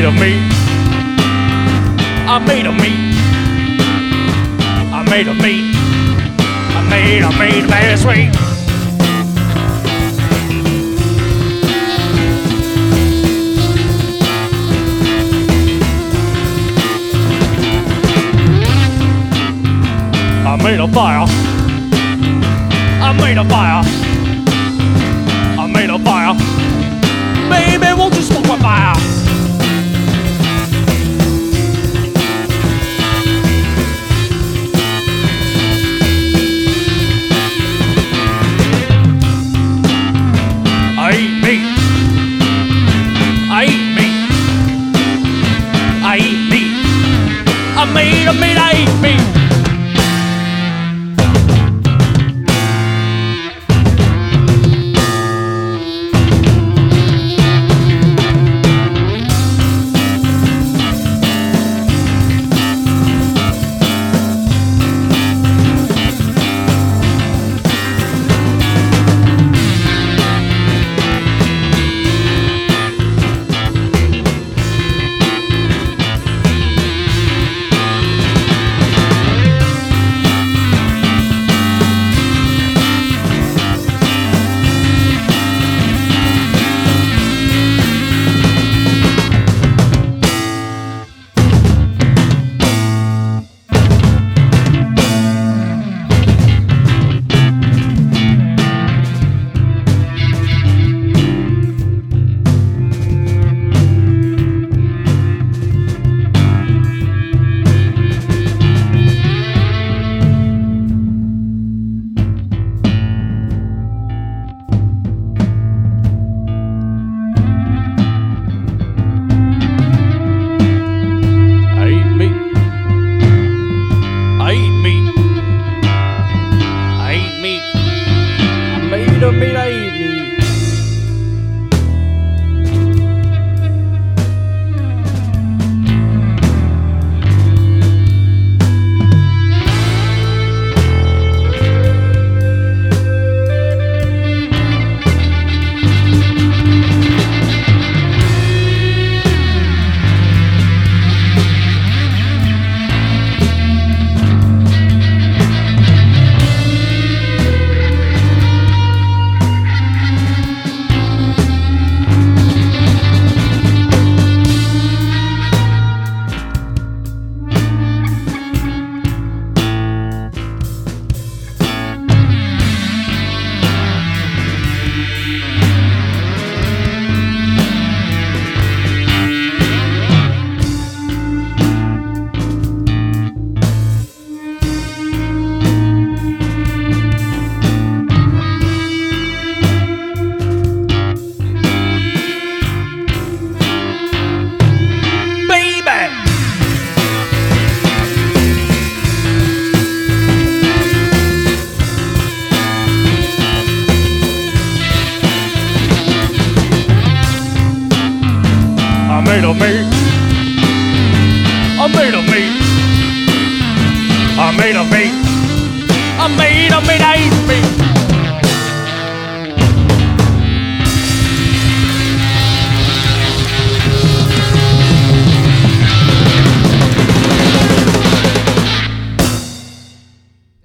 of me. I made of me. I made of me. I made very sweet. I made a fire. I made a fire. I made a fire. Baby, won't you smoke my fire? I eat meat. I eat meat. I eat meat. I made a meat. I eat meat. I made of me. I made of me. I made of me. I made of me. I eat me.